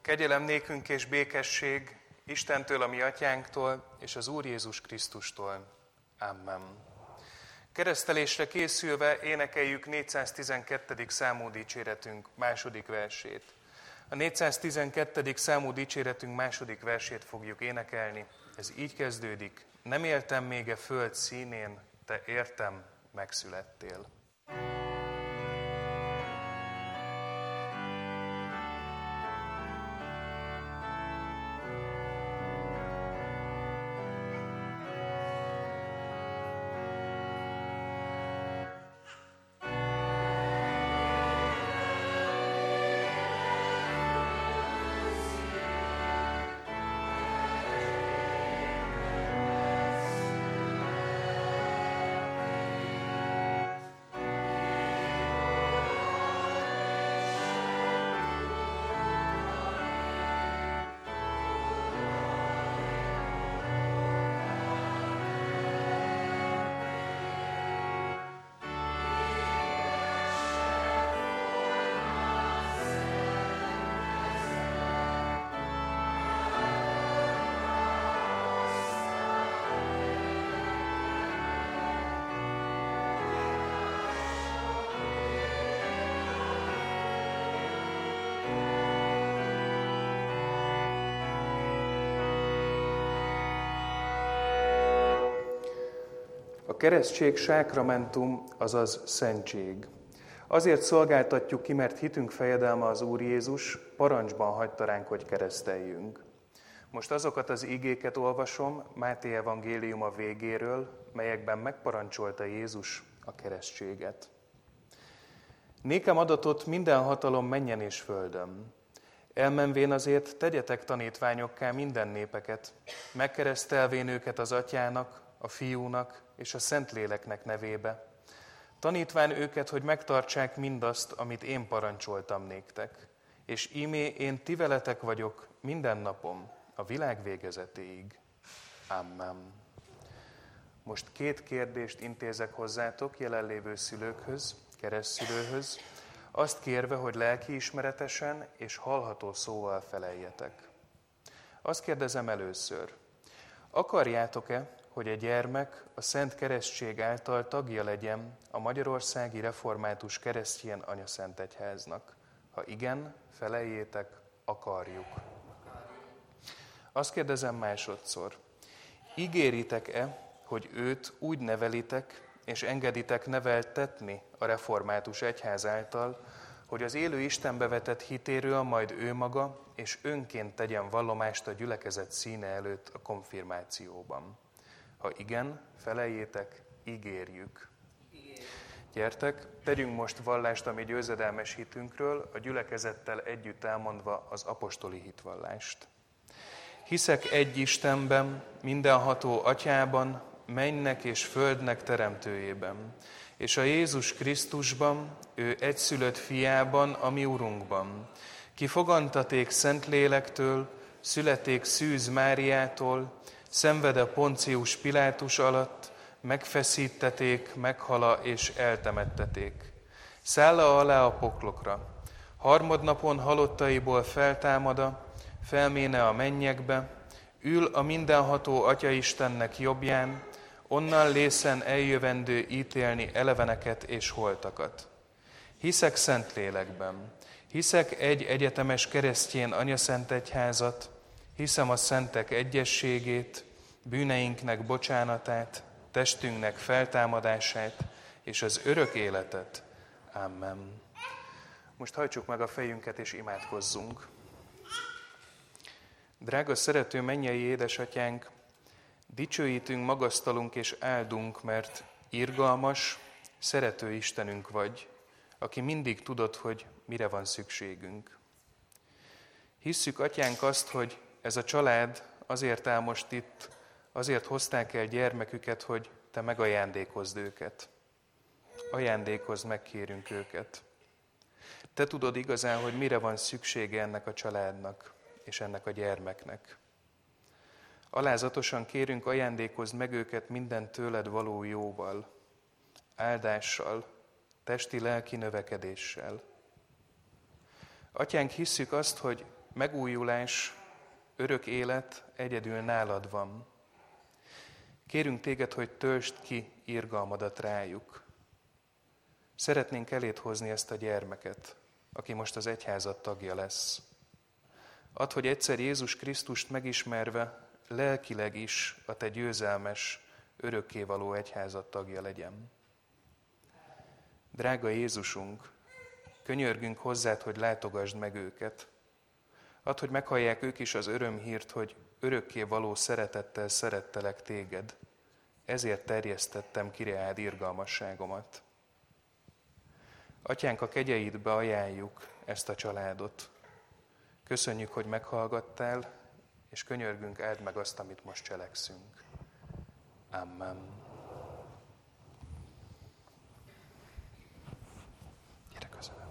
Kegyelem nékünk és békesség Istentől, a mi atyánktól, és az Úr Jézus Krisztustól. Amen. Keresztelésre készülve énekeljük 412. számú dicséretünk második versét. A 412. számú dicséretünk második versét fogjuk énekelni. Ez így kezdődik. Nem éltem még a föld színén, te értem, megszülettél. A keresztség sákramentum, azaz szentség. Azért szolgáltatjuk ki, mert hitünk fejedelme az Úr Jézus parancsban hagyta ránk, hogy kereszteljünk. Most azokat az igéket olvasom Máté evangéliuma végéről, melyekben megparancsolta Jézus a keresztséget. Nékem adatot minden hatalom mennyen és földön. Elmenvén azért tegyetek tanítványokká minden népeket, megkeresztelvén őket az Atyának, a Fiúnak és a Szentléleknek nevébe. Tanítván őket, hogy megtartsák mindazt, amit én parancsoltam néktek. És ímé én ti veletek vagyok minden napom, a világ végezetéig. Amen. Most 2 kérdést intézek hozzátok, jelenlévő szülőkhöz, keresztszülőhöz, azt kérve, hogy lelkiismeretesen és hallható szóval feleljetek. Azt kérdezem először, akarjátok-e, hogy a gyermek a Szent Keresztség által tagja legyen a Magyarországi Református Keresztény Anyaszentegyháznak? Ha igen, feleljétek, akarjuk. Azt kérdezem másodszor, ígéritek-e, hogy őt úgy nevelitek és engeditek neveltetni a Református Egyház által, hogy az élő Istenbe vetett hitéről majd ő maga és önként tegyen vallomást a gyülekezet színe előtt a konfirmációban? Ha igen, feleljétek, ígérjük. Gyertek, tegyünk most vallást a mi győzedelmes hitünkről, a gyülekezettel együtt elmondva az apostoli hitvallást. Hiszek egy Istenben, mindenható Atyában, mennynek és földnek teremtőjében, és a Jézus Krisztusban, ő egyszülött fiában, a mi Urunkban, ki fogantaték Szentlélektől, születték Szűz Máriától, szenvede Poncius Pilátus alatt, megfeszítették, meghala és eltemetteték. Szálla alá a poklokra, harmadnapon halottaiból feltámada, felméne a mennyekbe, ül a mindenható Atya-Istennek jobbján, onnan lészen eljövendő ítélni eleveneket és holtakat. Hiszek Szentlélekben, hiszek egy egyetemes keresztény anyaszentegyházat, hiszem a szentek egyességét, bűneinknek bocsánatát, testünknek feltámadását és az örök életet. Amen. Most hajtsuk meg a fejünket és imádkozzunk. Drága szerető mennyei édesatyánk, dicsőítünk, magasztalunk és áldunk, mert irgalmas, szerető Istenünk vagy, aki mindig tudod, hogy mire van szükségünk. Hisszük, Atyánk, azt, hogy ez a család azért áll most itt, azért hozták el gyermeküket, hogy te megajándékozd őket. Ajándékozd, megkérünk őket. Te tudod igazán, hogy mire van szüksége ennek a családnak és ennek a gyermeknek. Alázatosan kérünk, ajándékozd meg őket minden tőled való jóval, áldással, testi-lelki növekedéssel. Atyánk, hisszük azt, hogy megújulás, örök élet egyedül nálad van. Kérünk téged, hogy töltsd ki irgalmadat rájuk. Szeretnénk eléd hozni ezt a gyermeket, aki most az egyházad tagja lesz. Add, hogy egyszer Jézus Krisztust megismerve, lelkileg is a te győzelmes, örökkévaló egyházad tagja legyen. Drága Jézusunk, könyörgünk hozzád, hogy látogasd meg őket. Add, hogy meghallják ők is az örömhírt, hogy örökké való szeretettel szerettelek téged. Ezért terjesztettem ki reád irgalmasságomat. Atyánk, a kegyeidbe ajánljuk ezt a családot. Köszönjük, hogy meghallgattál, és könyörgünk, áld meg azt, amit most cselekszünk. Amen. Gyere közelem.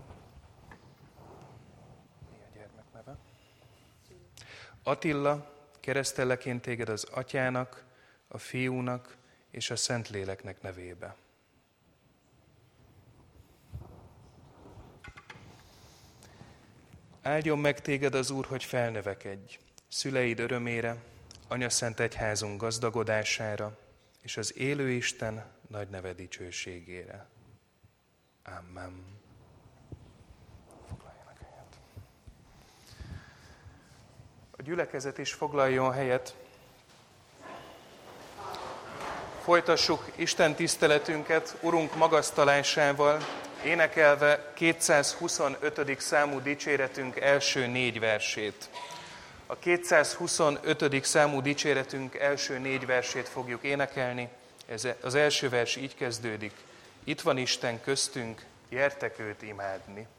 Mi a gyermek neve? Attila, keresztellek én téged az Atyának, a Fiúnak és a Szentléleknek nevébe. Áldjon meg téged az Úr, hogy felnövekedj, szüleid örömére, Anyaszent Egyházunk gazdagodására, és az élő Isten nagy neve dicsőségére. Amen. Foglaljanak helyet. A gyülekezet is foglaljon helyet. Folytassuk Isten tiszteletünket Urunk magasztalásával, énekelve 225. számú dicséretünk első 4 versét. A 225. számú dicséretünk első 4 versét fogjuk énekelni. Az első vers így kezdődik. Itt van Isten köztünk, gyertek őt imádni.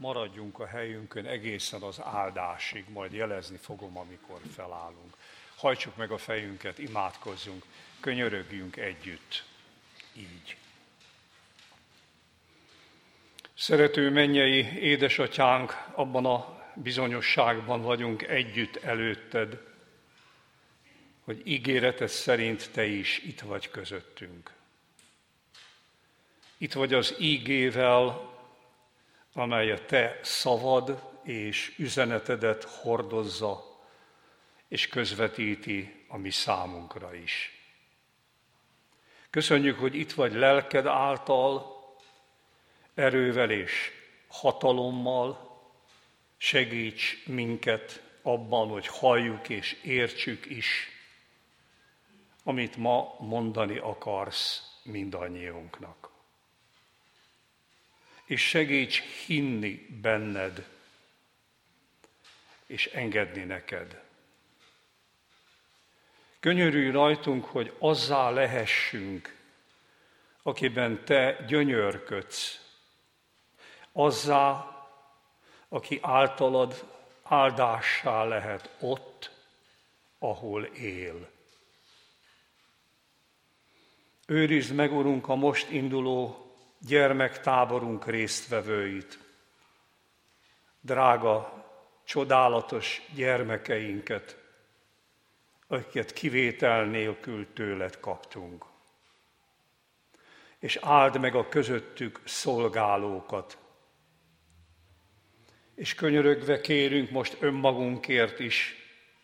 maradjunk a helyünkön egészen az áldásig, majd jelezni fogom, amikor felállunk. Hajtsuk meg a fejünket, imádkozzunk, könyörögjünk együtt, így. Szerető mennyei édesatyánk, abban a bizonyosságban vagyunk együtt előtted, hogy ígéreted szerint te is itt vagy közöttünk. Itt vagy az ígével, amely a te szavad és üzenetedet hordozza, és közvetíti a mi számunkra is. Köszönjük, hogy itt vagy lelked által, erővel és hatalommal, segíts minket abban, hogy halljuk és értsük is, amit ma mondani akarsz mindannyiunknak. És segíts hinni benned, és engedni neked. Könyörülj rajtunk, hogy azzá lehessünk, akiben te gyönyörködsz, azzá, aki általad áldássá lehet ott, ahol él. Őrizd meg, Urunk, a most induló gyermektáborunk résztvevőit, drága, csodálatos gyermekeinket, akiket kivétel nélkül tőled kaptunk. És áld meg a közöttük szolgálókat. És könyörögve kérünk most önmagunkért is,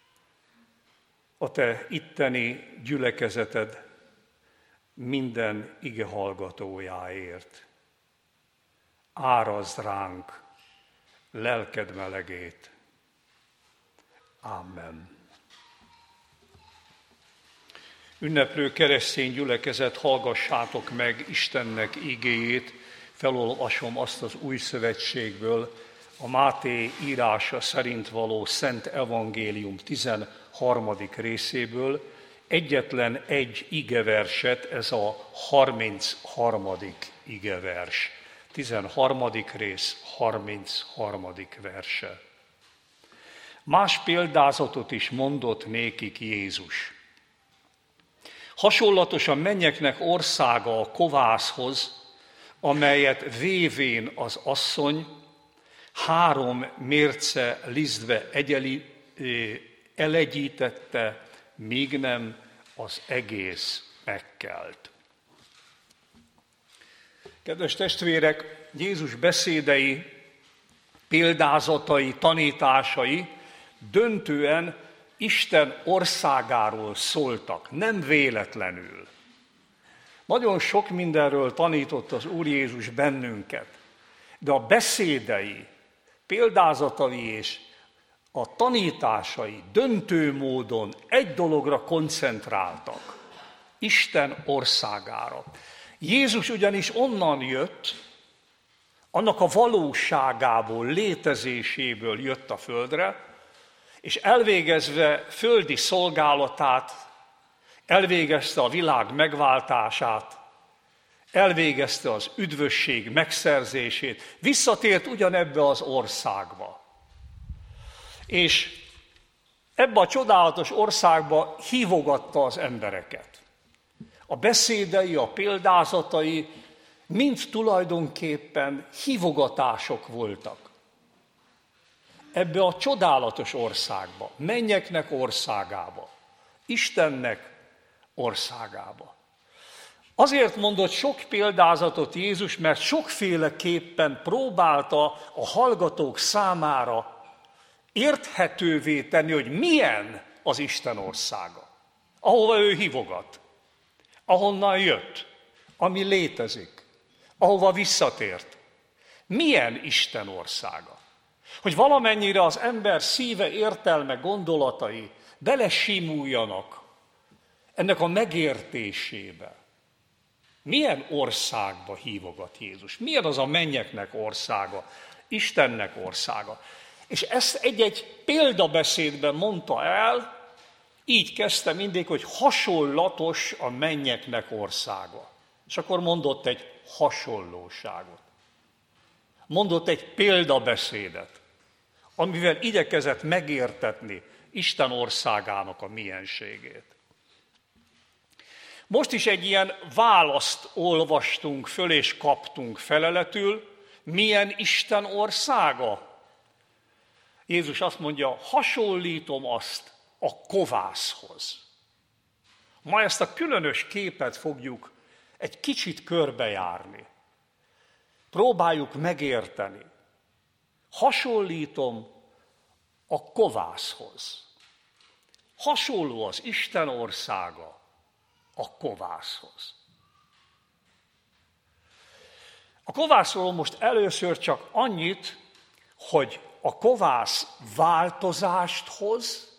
a te itteni gyülekezeted minden ige hallgatójáért. Árazd ránk lelked melegét. Amen. Ünneplő keresztény gyülekezet, hallgassátok meg Istennek igéjét, felolvasom azt az Új Szövetségből, a Máté írása szerint való Szent Evangélium 13. részéből, egyetlen egy igeverset, ez a 33. igevers. 13. rész, 33. verse. Más példázatot is mondott nékik Jézus. Hasonlatos a mennyeknek országa a kovászhoz, amelyet vévén az asszony 3 mérce lisztbe elegyítette, míg nem az egész megkelt. Kedves testvérek, Jézus beszédei, példázatai, tanításai döntően Isten országáról szóltak, nem véletlenül. Nagyon sok mindenről tanított az Úr Jézus bennünket, de a beszédei, példázatai és a tanításai döntő módon egy dologra koncentráltak, Isten országára. Jézus ugyanis onnan jött, annak a valóságából, létezéséből jött a földre, és elvégezve földi szolgálatát, elvégezte a világ megváltását, elvégezte az üdvösség megszerzését, visszatért ugyanebbe az országba. És ebbe a csodálatos országba hívogatta az embereket. A beszédei, a példázatai mind tulajdonképpen hívogatások voltak. Ebbe a csodálatos országba, mennyeknek országába, Istennek országába. Azért mondott sok példázatot Jézus, mert sokféleképpen próbálta a hallgatók számára érthetővé tenni, hogy milyen az Isten országa, ahova ő hívogat, ahonnan jött, ami létezik, ahova visszatért. Milyen Isten országa? Hogy valamennyire az ember szíve, értelme, gondolatai belesimuljanak ennek a megértésébe. Milyen országba hívogat Jézus? Milyen az a mennyeknek országa, Istennek országa? És ezt egy-egy példabeszédben mondta el, így kezdte mindig, hogy hasonlatos a mennyeknek országa. És akkor mondott egy hasonlóságot. mondott egy példabeszédet, amivel igyekezett megértetni Isten országának a mienségét. Most is egy ilyen választ olvastunk föl és kaptunk feleletül, milyen Isten országa? Jézus azt mondja, hasonlítom azt a kovászhoz. Ma ezt a különös képet fogjuk egy kicsit körbejárni. Próbáljuk megérteni. Hasonlítom a kovászhoz. Hasonló az Isten országa a kovászhoz. A kovászról most először csak annyit, hogy a kovász változást hoz,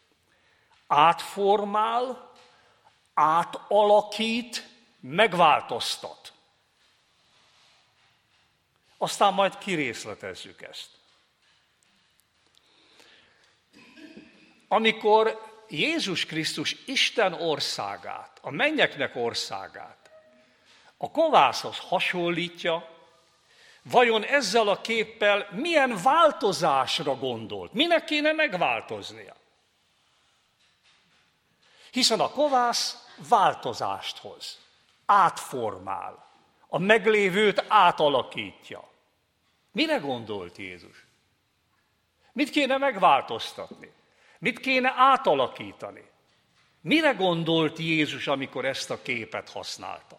átformál, átalakít, megváltoztat. Aztán majd kirészletezzük ezt. Amikor Jézus Krisztus Isten országát, a mennyeknek országát a kovászhoz hasonlítja, vajon ezzel a képpel milyen változásra gondolt? Minek kéne megváltoznia? Hiszen a kovász változást hoz, átformál, a meglévőt átalakítja. Mire gondolt Jézus? Mit kéne megváltoztatni? Mit kéne átalakítani? Mire gondolt Jézus, amikor ezt a képet használta?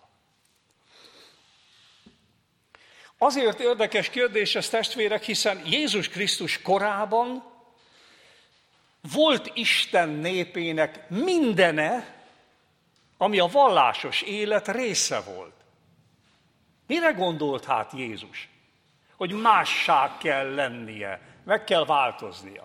Azért érdekes kérdés ez, testvérek, hiszen Jézus Krisztus korában volt Isten népének mindene, ami a vallásos élet része volt. Mire gondolt hát Jézus? Hogy mássá kell lennie, meg kell változnia.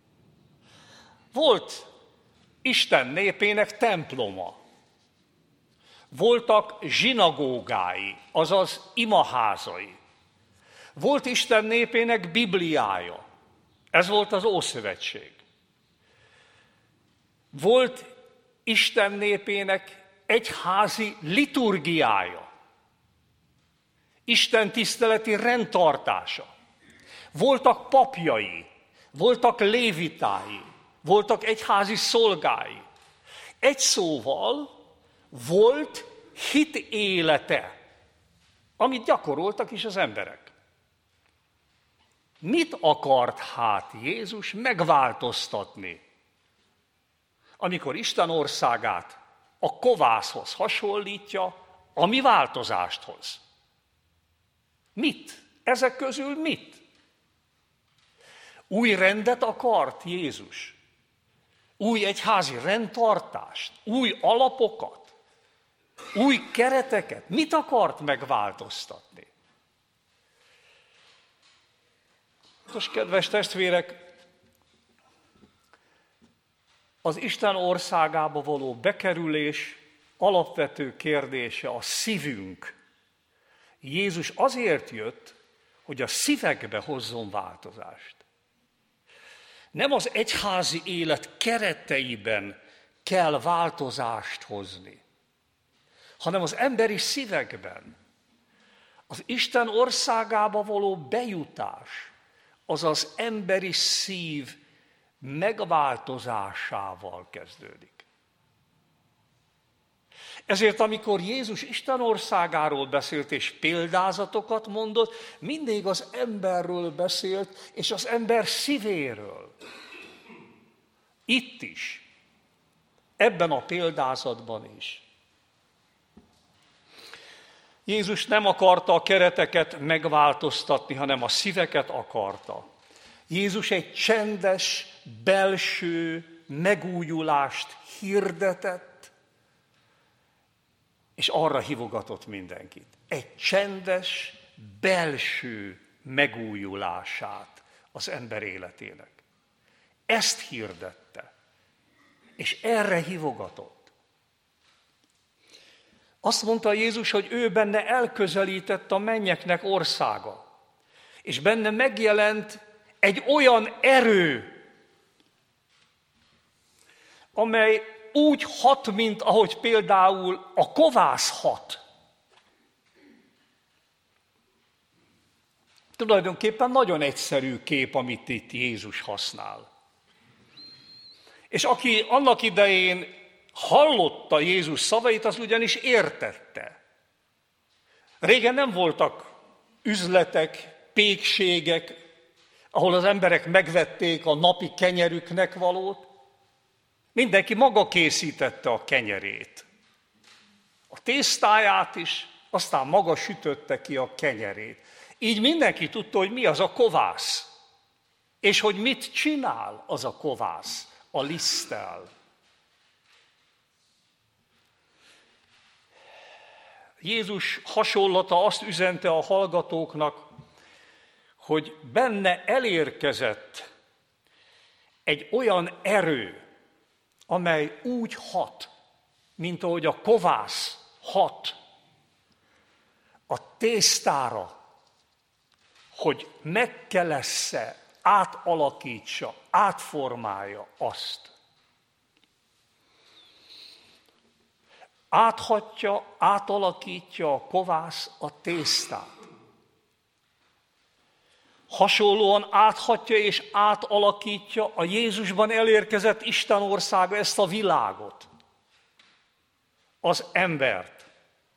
Volt Isten népének temploma. Voltak zsinagógái, azaz imaházai. Volt Isten népének Bibliája. Ez volt az Ószövetség. Volt Isten népének egyházi liturgiája. Isten tiszteleti rendtartása. Voltak papjai, voltak lévitái, voltak egyházi szolgái. Egy szóval volt hit élete, amit gyakoroltak is az emberek. Mit akart hát Jézus megváltoztatni, amikor Isten országát a kovászhoz hasonlítja, a mi változást hoz? Mit? Ezek közül mit? Új rendet akart Jézus? Új egyházi rendtartást? Új alapokat? Új kereteket? Mit akart megváltoztatni? Most, kedves testvérek, az Isten országába való bekerülés alapvető kérdése a szívünk. Jézus azért jött, hogy a szívekbe hozzon változást. Nem az egyházi élet kereteiben kell változást hozni, hanem az emberi szívekben. Az Isten országába való bejutás, az az emberi szív megváltozásával kezdődik. Ezért, amikor Jézus Isten országáról beszélt és példázatokat mondott, mindig az emberről beszélt, és az ember szívéről. Itt is, ebben a példázatban is. Jézus nem akarta a kereteket megváltoztatni, hanem a szíveket akarta. Jézus egy csendes, belső megújulást hirdetett, és arra hívogatott mindenkit. Egy csendes, belső megújulását az ember életének. Ezt hirdette, és erre hívogatott. Azt mondta Jézus, hogy ő benne elközelített a mennyeknek országa, és benne megjelent egy olyan erő, amely úgy hat, mint ahogy például a kovász hat. Tulajdonképpen nagyon egyszerű kép, amit itt Jézus használ. És aki annak idején hallotta Jézus szavait, az ugyanis értette. Régen nem voltak üzletek, pékségek, ahol az emberek megvették a napi kenyerüknek valót. Mindenki maga készítette a kenyerét. A tésztáját is, aztán maga sütötte ki a kenyerét. Így mindenki tudta, hogy mi az a kovász, és hogy mit csinál az a kovász a liszttel. Jézus hasonlata azt üzente a hallgatóknak, hogy benne elérkezett egy olyan erő, amely úgy hat, mint ahogy a kovász hat a tésztára, hogy megkelessze, átalakítsa, átformálja azt. Áthatja, átalakítja a kovász a tésztát. Hasonlóan áthatja és átalakítja a Jézusban elérkezett Isten országa ezt a világot, az embert,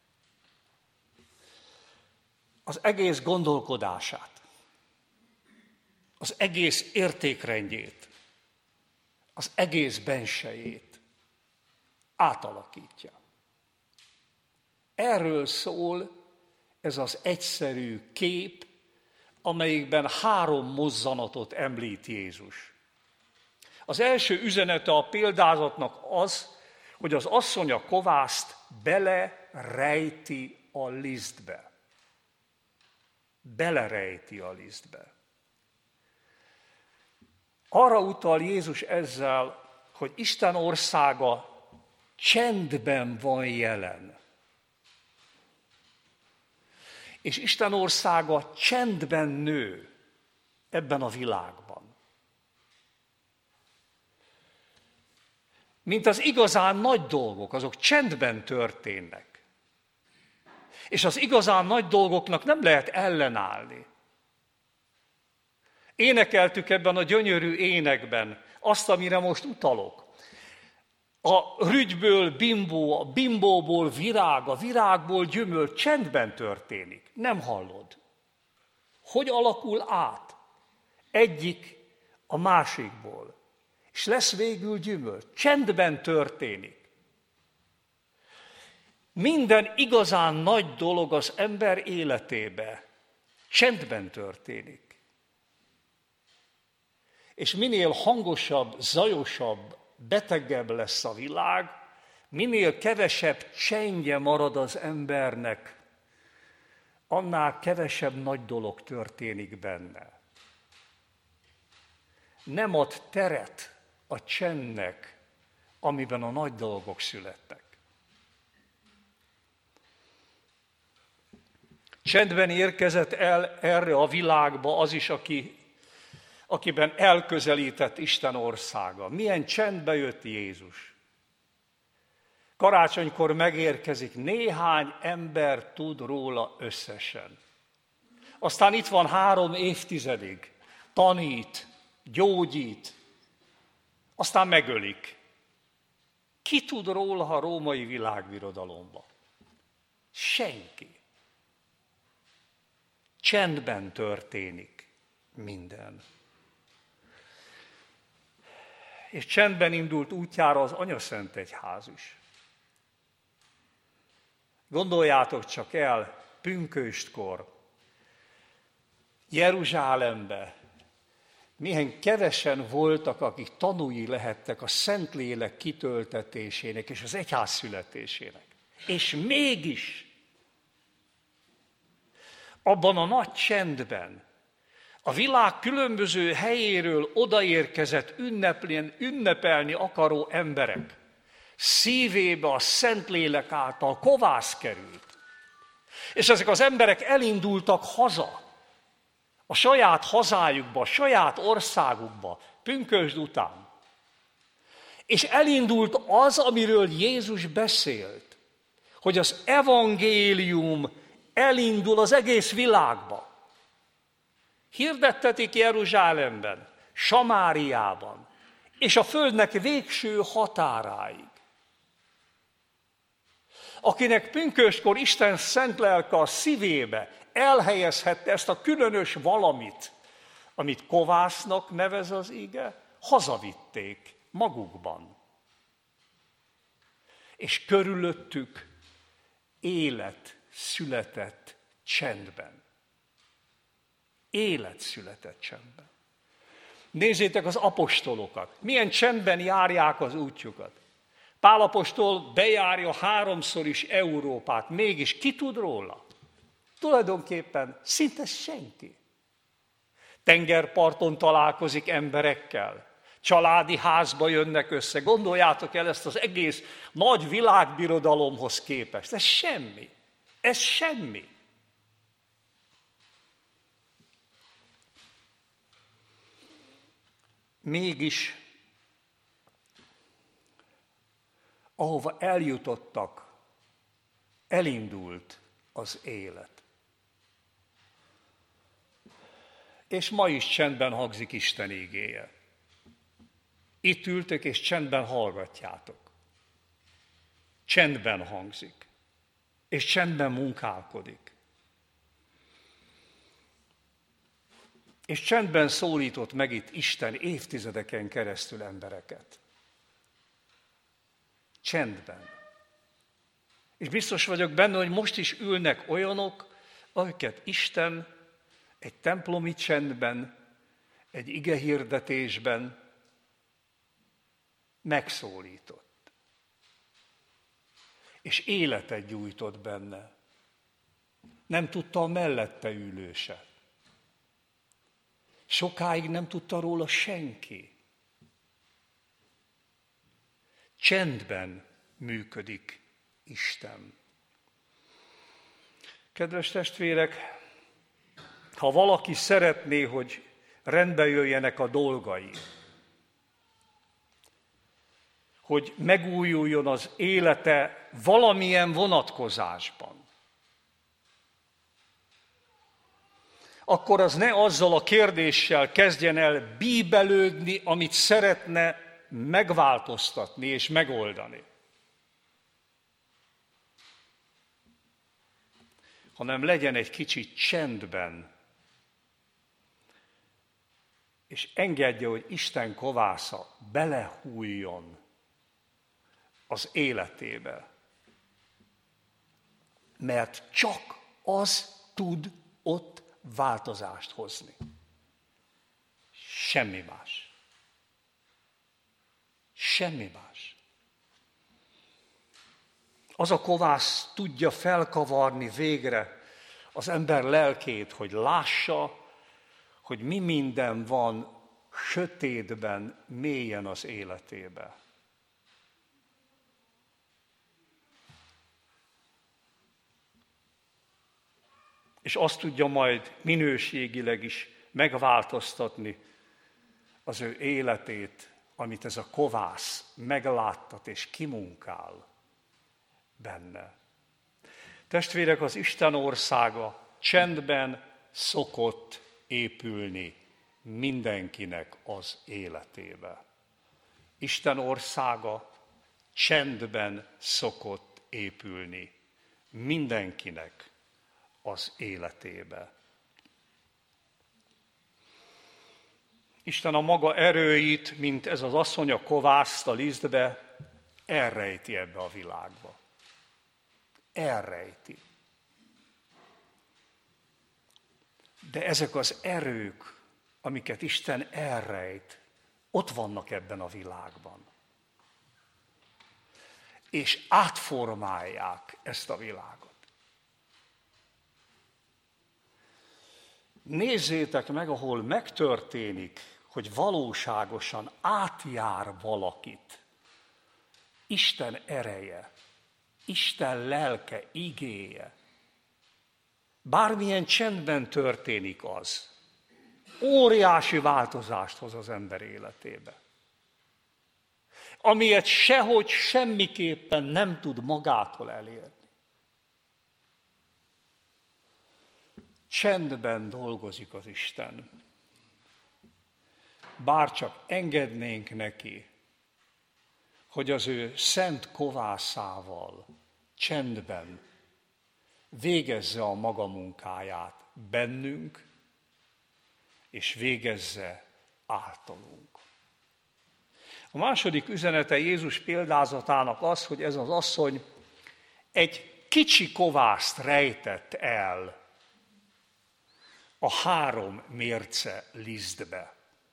az egész gondolkodását, az egész értékrendjét, az egész bensejét átalakítja. Erről szól ez az egyszerű kép, amelyikben 3 mozzanatot említ Jézus. Az első üzenete a példázatnak az, hogy az asszony a kovászt belerejti a lisztbe. Belerejti a lisztbe. Arra utal Jézus ezzel, hogy Isten országa csendben van jelen. És Isten országa csendben nő ebben a világban. Mint az igazán nagy dolgok, azok csendben történnek. És az igazán nagy dolgoknak nem lehet ellenállni. Énekeltük ebben a gyönyörű énekben azt, amire most utalok. A rügyből bimbó, a bimbóból virág, a virágból gyümölcs csendben történik. Nem hallod. Hogy alakul át? Egyik a másikból. És lesz végül gyümölcs. Csendben történik. Minden igazán nagy dolog az ember életébe csendben történik. És minél hangosabb, zajosabb, betegebb lesz a világ, minél kevesebb csendje marad az embernek, annál kevesebb nagy dolog történik benne. Nem ad teret a csendnek, amiben a nagy dolgok születtek. Csendben érkezett el erre a világba az is, akiben elközelített Isten országa. Milyen csendbe jött Jézus. Karácsonykor megérkezik, néhány ember tud róla összesen. Aztán itt van 3 évtizedig, tanít, gyógyít, aztán megölik. Ki tud róla a római világbirodalomba? Senki. Csendben történik minden. És csendben indult útjára az Anyaszent Egyház is. Gondoljátok csak el, pünköstkor, Jeruzsálembe, milyen kevesen voltak, akik tanúi lehettek a Szentlélek kitöltetésének és az egyház születésének. És mégis abban a nagy csendben, a világ különböző helyéről odaérkezett ünnepelni akaró emberek szívébe a Szentlélek által kovász került. És ezek az emberek elindultak haza, a saját hazájukba, a saját országukba, pünkösd után. És elindult az, amiről Jézus beszélt, hogy az evangélium elindul az egész világba. Hirdettetik Jeruzsálemben, Samáriában, és a földnek végső határáig. Akinek pünköstkor Isten szent lelke a szívébe elhelyezhette ezt a különös valamit, amit kovásznak nevez az ige, hazavitték magukban. És körülöttük élet született csendben. Élet született csendben. Nézzétek az apostolokat, milyen csendben járják az útjukat. Pál apostol bejárja 3-szor is Európát, mégis ki tud róla? Tulajdonképpen szinte senki. Tengerparton találkozik emberekkel, családi házba jönnek össze. Gondoljátok el ezt az egész nagy világbirodalomhoz képest. Ez semmi. Ez semmi. Mégis, ahova eljutottak, elindult az élet. És ma is csendben hangzik Isten igéje. Itt ültök és csendben hallgatjátok. Csendben hangzik. És csendben munkálkodik. És csendben szólított meg itt Isten évtizedeken keresztül embereket. Csendben. És biztos vagyok benne, hogy most is ülnek olyanok, akiket Isten egy templomi csendben, egy igehirdetésben megszólított. És életet gyújtott benne. Nem tudta a mellette ülő se. Sokáig nem tudta róla senki. Csendben működik Isten. Kedves testvérek, ha valaki szeretné, hogy rendbe jöjjenek a dolgai, hogy megújuljon az élete valamilyen vonatkozásban, akkor az ne azzal a kérdéssel kezdjen el bíbelődni, amit szeretne megváltoztatni és megoldani, hanem legyen egy kicsit csendben, és engedje, hogy Isten kovásza belehújjon az életébe. Mert csak az tud ott változást hozni. Semmi más. Semmi más. Az a kovász tudja felkavarni végre az ember lelkét, hogy lássa, hogy mi minden van sötétben, mélyen az életébe. És azt tudja majd minőségileg is megváltoztatni az ő életét, amit ez a kovász megláttat és kimunkál benne. Testvérek, az Isten országa csendben szokott épülni mindenkinek az életébe. Isten országa csendben szokott épülni mindenkinek az életébe. Isten a maga erőit, mint ez az asszony a kovászt a lisztbe, elrejti ebbe a világba. Elrejti. De ezek az erők, amiket Isten elrejt, ott vannak ebben a világban. És átformálják ezt a világot. Nézzétek meg, ahol megtörténik, hogy valóságosan átjár valakit Isten ereje, Isten lelke, igéje. Bármilyen csendben történik az, óriási változást hoz az ember életébe. Amilyet sehogy semmiképpen nem tud magától elérni. Csendben dolgozik az Isten. Bár csak engednénk neki, hogy az ő szent kovászával csendben végezze a maga munkáját bennünk, és végezze általunk. A második üzenete Jézus példázatának az, hogy ez az asszony egy kicsi kovászt rejtett el a 3 mérce lisztbe.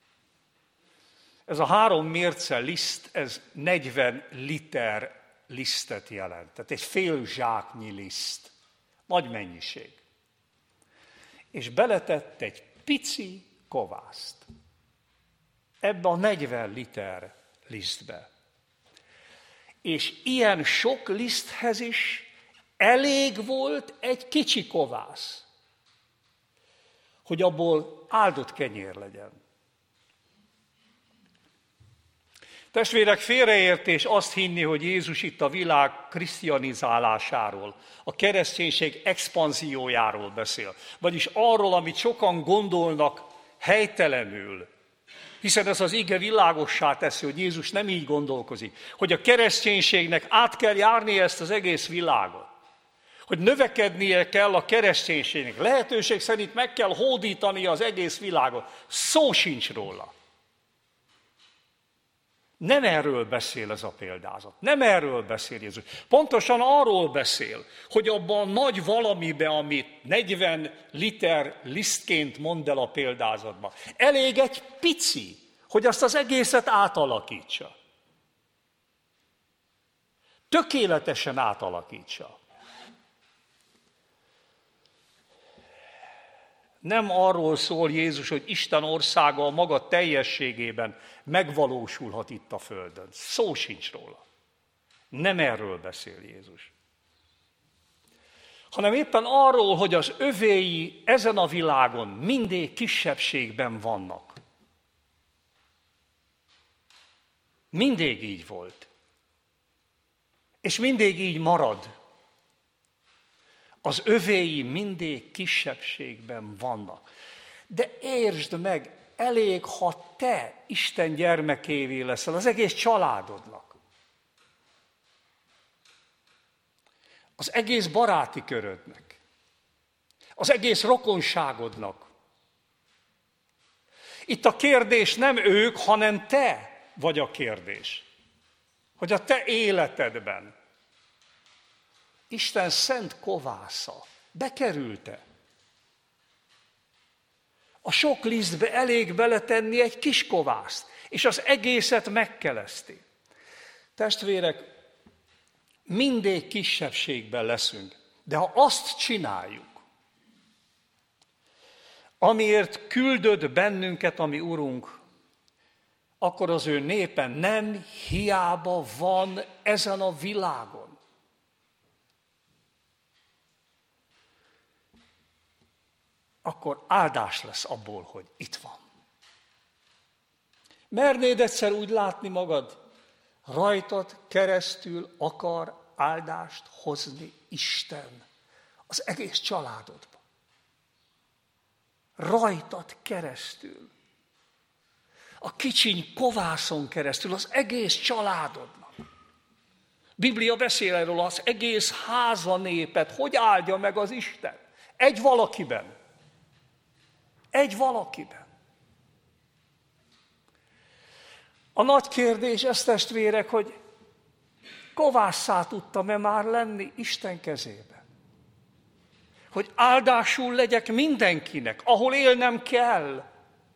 Ez a 3 mérce liszt, ez 40 liter lisztet jelent. Tehát egy fél zsáknyi liszt. Nagy mennyiség. És beletett egy pici kovászt ebbe a 40 liter lisztbe. És ilyen sok liszthez is elég volt egy kicsi kovász, hogy abból áldott kenyér legyen. Testvérek, félreértés azt hinni, hogy Jézus itt a világ krisztianizálásáról, a kereszténység expanziójáról beszél. Vagyis arról, amit sokan gondolnak helytelenül. Hiszen ez az ige világossá teszi, hogy Jézus nem így gondolkozik. Hogy a kereszténységnek át kell járni ezt az egész világot. Hogy növekednie kell a kereszténységnek. Lehetőség szerint meg kell hódítani az egész világot. Szó sincs róla. Nem erről beszél ez a példázat. Nem erről beszél Jézus. Pontosan arról beszél, hogy abban a nagy valamiben, amit 40 liter lisztként mond el a példázatban, elég egy pici, hogy azt az egészet átalakítsa. Tökéletesen átalakítsa. Nem arról szól Jézus, hogy Isten országa a maga teljességében megvalósulhat itt a földön. Szó sincs róla. Nem erről beszél Jézus. Hanem éppen arról, hogy az övéi ezen a világon mindig kisebbségben vannak. Mindig így volt. És mindig így marad. Az övéi mindig kisebbségben vannak. De értsd meg, elég, ha te Isten gyermekévé leszel, az egész családodnak. Az egész baráti körödnek. Az egész rokonságodnak. Itt a kérdés nem ők, hanem te vagy a kérdés. Hogy a te életedben Isten szent kovásza bekerült-e? A sok lisztbe elég beletenni egy kis kovászt, és az egészet megkeleszti. Testvérek, mindig kisebbségben leszünk, de ha azt csináljuk, amiért küldött bennünket a mi Urunk, akkor az ő népe nem hiába van ezen a világon. Akkor áldás lesz abból, hogy itt van. Mernéd egyszer úgy látni magad, rajtad keresztül akar áldást hozni Isten az egész családodba. Rajtad keresztül. A kicsiny kovászon keresztül az egész családodnak. Biblia beszél erről, az egész háza népet, hogy áldja meg az Isten. Egy valakiben. Egy valakiben. A nagy kérdés ez, testvérek, hogy kovásszá tudtam-e már lenni Isten kezében? Hogy áldásul legyek mindenkinek, ahol élnem kell.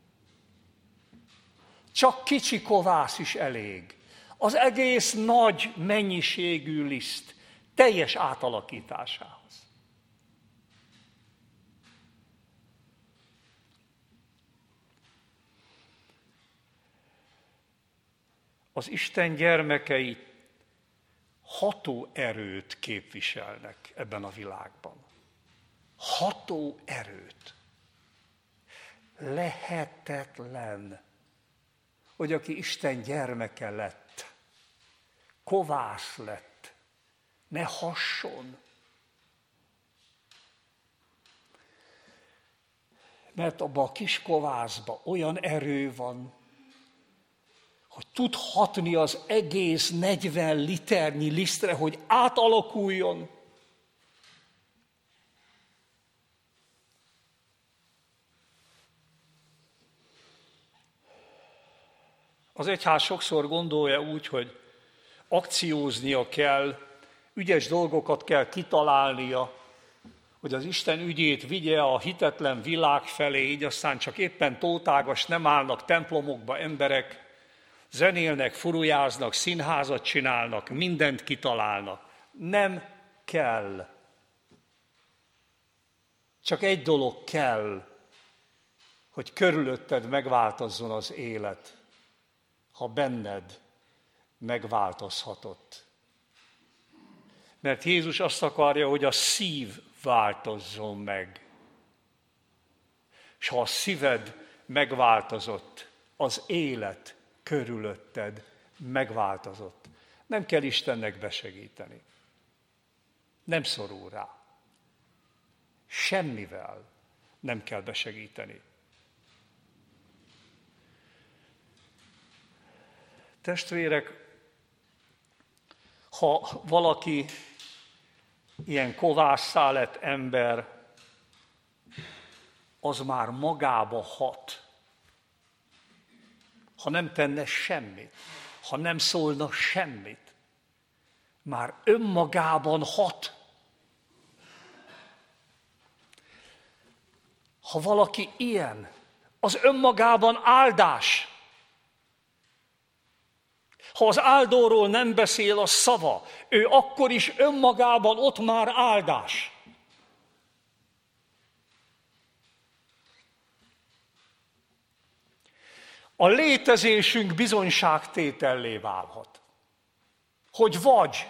Csak kicsi kovász is elég. Az egész nagy mennyiségű liszt teljes átalakításához. Az Isten gyermekei ható erőt képviselnek ebben a világban. Ható erőt. Lehetetlen, hogy aki Isten gyermeke lett, kovász lett, ne hasson. Mert abban a kis kovászban olyan erő van, hogy tud hatni az egész 40 liternyi lisztre, hogy átalakuljon. Az egyház sokszor gondolja úgy, hogy akcióznia kell, ügyes dolgokat kell kitalálnia, hogy az Isten ügyét vigye a hitetlen világ felé, így aztán csak éppen tótágas nem állnak templomokba emberek, zenélnek, furujáznak, színházat csinálnak, mindent kitalálnak. Nem kell. Csak egy dolog kell, hogy körülötted megváltozzon az élet, ha benned megváltozhatott. Mert Jézus azt akarja, hogy a szív változzon meg. És ha a szíved megváltozott, az élet körülötted megváltozott. Nem kell Istennek besegíteni. Nem szorul rá. Semmivel nem kell besegíteni. Testvérek, ha valaki ilyen kovásszá lett ember, az már magába hat. Ha nem tenne semmit, ha nem szólna semmit, már önmagában hat. Ha valaki ilyen, az önmagában áldás. Ha az áldóról nem beszél a szava, ő akkor is önmagában ott már áldás. A létezésünk bizonyságtétellé válhat. Hogy vagy.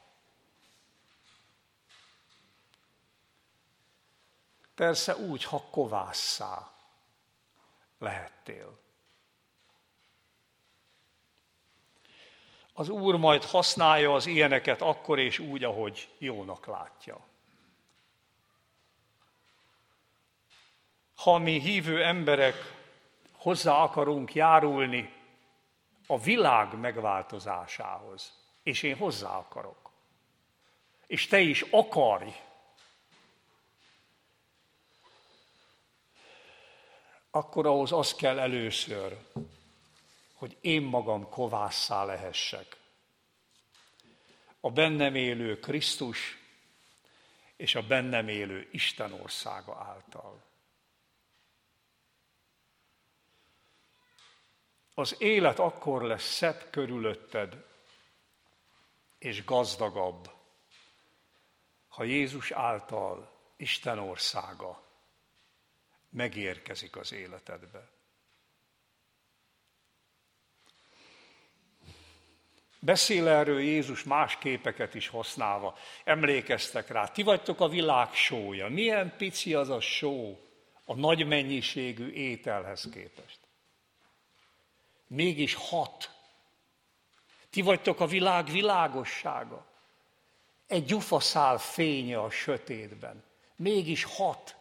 Persze úgy, ha kovásszá lehettél. Az Úr majd használja az ilyeneket akkor és úgy, ahogy jónak látja. Ha mi hívő emberek hozzá akarunk járulni a világ megváltozásához, és én hozzá akarok, és te is akarj, akkor ahhoz az kell először, hogy én magam kovásszá lehessek. A bennem élő Krisztus és a bennem élő Isten országa által. Az élet akkor lesz szebb körülötted és gazdagabb, ha Jézus által Isten országa megérkezik az életedbe. Beszél erről Jézus más képeket is használva. Emlékeztek rá, ti vagytok a világ sója. Milyen pici az a só a nagy mennyiségű ételhez képest. Mégis hat. Ti vagytok a világ világossága. Egy gyufaszál fénye a sötétben. Mégis hat.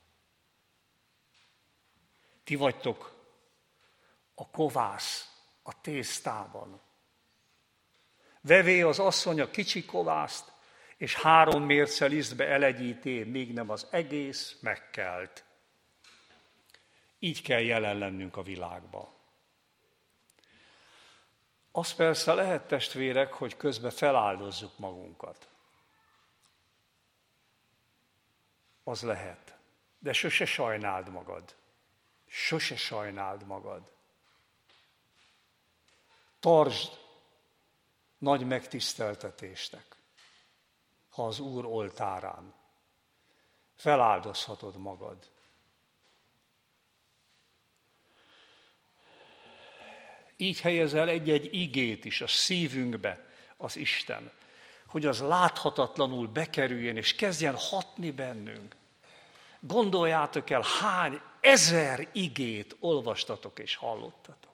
Ti vagytok a kovász a tésztában. Vevé az asszony a kicsi kovászt, és 3 mérce lisztbe elegyíté, még nem az egész megkelt. Így kell jelen lennünk a világban. Az persze lehet, testvérek, hogy közben feláldozzuk magunkat. Az lehet. De sose sajnáld magad. Sose sajnáld magad. Tartsd nagy megtiszteltetésnek, ha az Úr oltárán feláldozhatod magad. Így helyezel egy-egy igét is a szívünkbe az Isten, hogy az láthatatlanul bekerüljön és kezdjen hatni bennünk. Gondoljátok el, hány 1000 igét olvastatok és hallottatok.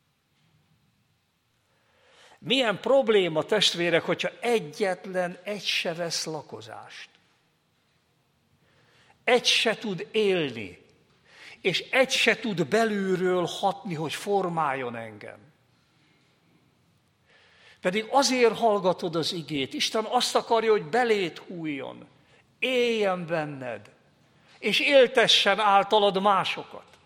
Milyen probléma, testvérek, hogyha egyetlen egy se vesz lakozást. Egy se tud élni. és egy se tud belülről hatni, hogy formáljon engem. Pedig azért hallgatod az igét. Isten azt akarja, hogy beléd hújjon, éljen benned, és éltessen általad másokat.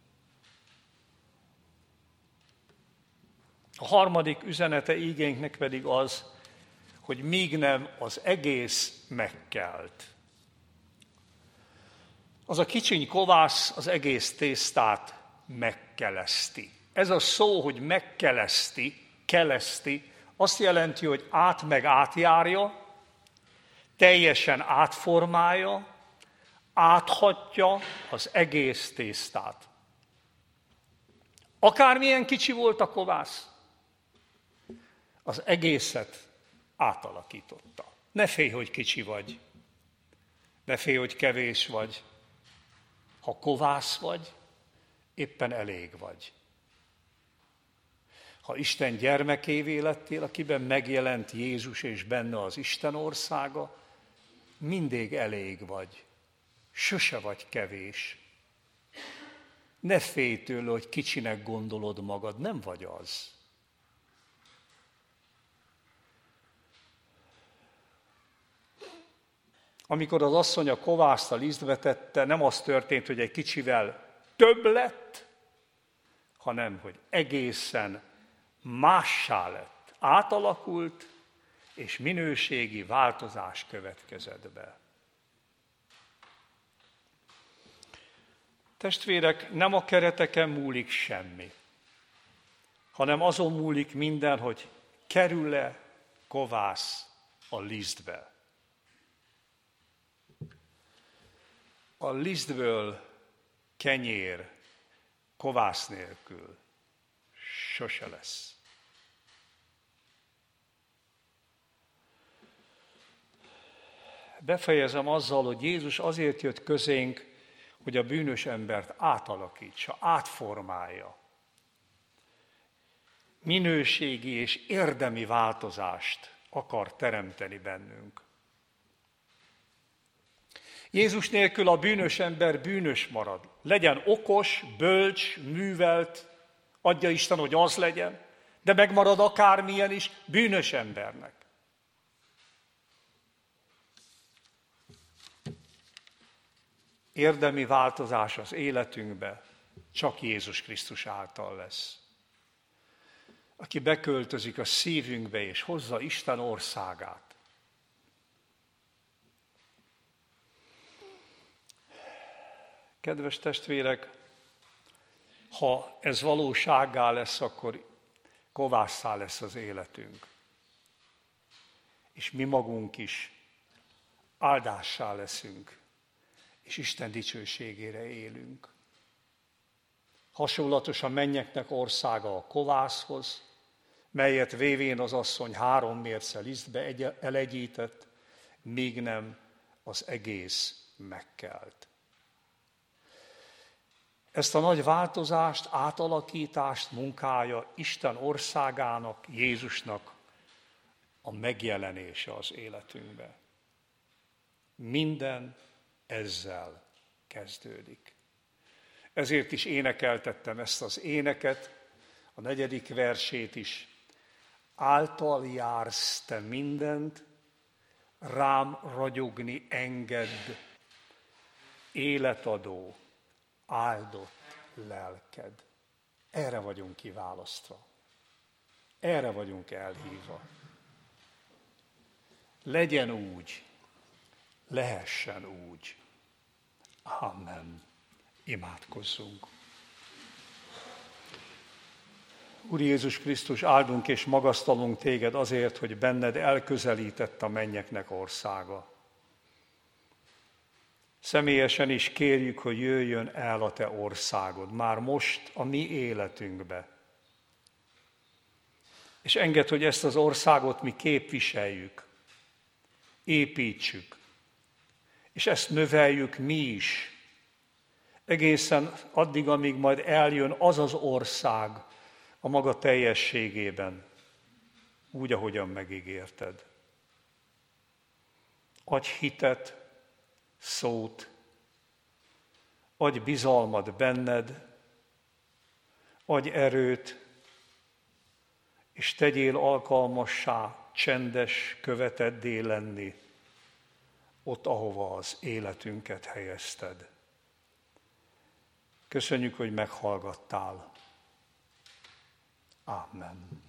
A harmadik üzenete igénknek pedig az, hogy míg nem az egész megkelt. Az a kicsiny kovász az egész tésztát megkeleszti. Ez a szó, hogy keleszti, azt jelenti, hogy át meg átjárja, teljesen átformálja, áthatja az egész tésztát. Akármilyen kicsi volt a kovász, az egészet átalakította. Ne félj, hogy kicsi vagy. Ne félj, hogy kevés vagy. Ha kovász vagy, éppen elég vagy. Ha Isten gyermekévé lettél, akiben megjelent Jézus és benne az Isten országa, mindig elég vagy. Sose vagy kevés. Ne félj tőle, hogy kicsinek gondolod magad, nem vagy az. Amikor az asszony a kovászt a lisztbe tette, nem az történt, hogy egy kicsivel több lett, hanem hogy egészen mássá lett, átalakult, és minőségi változás következett be. Testvérek, nem a kereteken múlik semmi, hanem azon múlik minden, hogy kerül-e kovász a lisztbe. A lisztből kenyér kovász nélkül sose lesz. Befejezem azzal, hogy Jézus azért jött közénk, hogy a bűnös embert átalakítsa, átformálja. Minőségi és érdemi változást akar teremteni bennünk. Jézus nélkül a bűnös ember bűnös marad. Legyen okos, bölcs, művelt, adja Isten, hogy az legyen, de megmarad akármilyen is bűnös embernek. Érdemi változás az életünkbe csak Jézus Krisztus által lesz. Aki beköltözik a szívünkbe és hozza Isten országát. Kedves testvérek, ha ez valósággá lesz, akkor kovásszá lesz az életünk. És mi magunk is áldássá leszünk, és Isten dicsőségére élünk. Hasonlatos a mennyeknek országa a kovászhoz, melyet vévén az asszony 3 mérce lisztbe elegyített, míg nem az egész megkelt. Ezt a nagy változást, átalakítást munkája Isten országának, Jézusnak a megjelenése az életünkbe. Minden ezzel kezdődik. Ezért is énekeltettem ezt az éneket, a 4. versét is. Által jársz te mindent, rám ragyogni engedd, életadó, áldott lelked. Erre vagyunk kiválasztva. Erre vagyunk elhívva. Legyen úgy, lehessen úgy. Amen. Imádkozzunk. Úr Jézus Krisztus, áldunk és magasztalunk téged azért, hogy benned elközelített a mennyeknek országa. Személyesen is kérjük, hogy jöjjön el a te országod, már most a mi életünkbe. És engedd, hogy ezt az országot mi képviseljük, építsük, és ezt növeljük mi is, egészen addig, amíg majd eljön az az ország a maga teljességében, úgy, ahogyan megígérted. Adj hitet, szót, adj bizalmat benned, adj erőt, és tegyél alkalmassá csendes, követeddé lenni ott, ahova az életünket helyezted. Köszönjük, hogy meghallgattál. Amen.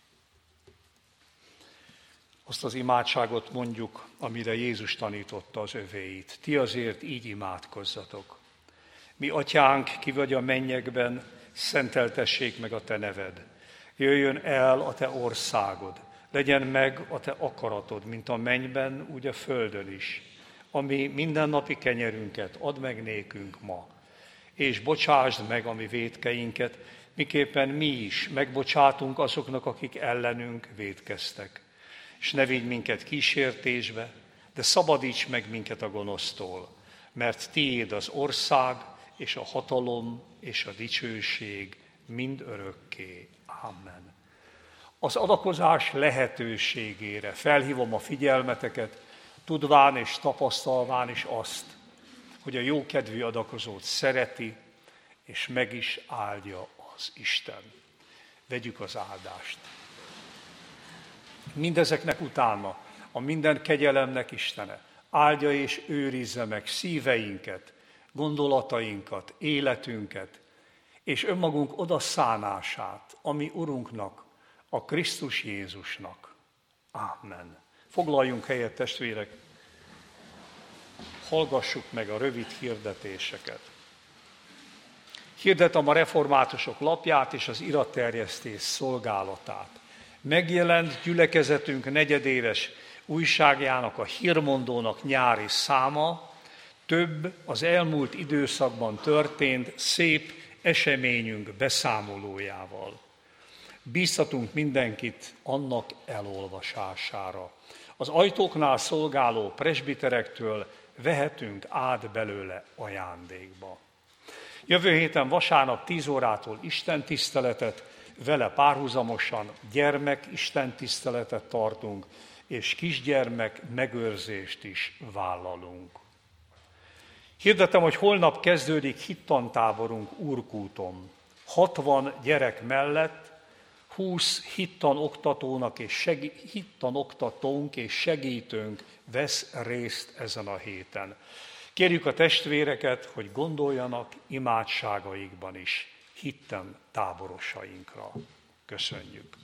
Azt az imádságot mondjuk, amire Jézus tanította az övéit. Ti azért így imádkozzatok. Mi atyánk, ki vagy a mennyekben, szenteltessék meg a te neved. Jöjjön el a te országod. Legyen meg a te akaratod, mint a mennyben, úgy a földön is. Ami mindennapi kenyerünket add meg nékünk ma. És bocsásd meg a mi vétkeinket, miképpen mi is megbocsátunk azoknak, akik ellenünk vétkeztek. És ne vigy minket kísértésbe, de szabadíts meg minket a gonosztól, mert tiéd az ország, és a hatalom, és a dicsőség mind örökké. Amen. Az adakozás lehetőségére felhívom a figyelmeteket, tudván és tapasztalván is azt, hogy a jókedvű adakozót szereti, és meg is áldja az Isten. Vegyük az áldást. Mindezeknek utána a minden kegyelemnek Istene áldja és őrizze meg szíveinket, gondolatainkat, életünket, és önmagunk odaszánását, a mi Urunknak, a Krisztus Jézusnak. Amen. Foglaljunk helyet, testvérek, hallgassuk meg a rövid hirdetéseket. Hirdetem a reformátusok lapját és az iratterjesztés szolgálatát. Megjelent gyülekezetünk negyedéves újságjának, a Hírmondónak nyári száma, több az elmúlt időszakban történt szép eseményünk beszámolójával. Bíztatunk mindenkit annak elolvasására. Az ajtóknál szolgáló presbiterektől vehetünk át belőle ajándékba. Jövő héten vasárnap 10 órától istentiszteletet, vele párhuzamosan gyermek istentiszteletet tartunk, és kisgyermek megőrzést is vállalunk. Hirdetem, hogy holnap kezdődik hittantáborunk Úrkúton. 60 gyerek mellett 20 hittanoktatónk és segítőnk vesz részt ezen a héten. Kérjük a testvéreket, hogy gondoljanak imádságaikban is hittan táborosainkra. Köszönjük.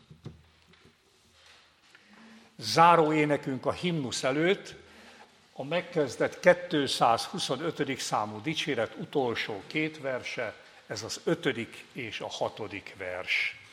Záró énekünk a himnusz előtt a megkezdett 225. számú dicséret utolsó 2 verse, ez az 5. és a 6. vers.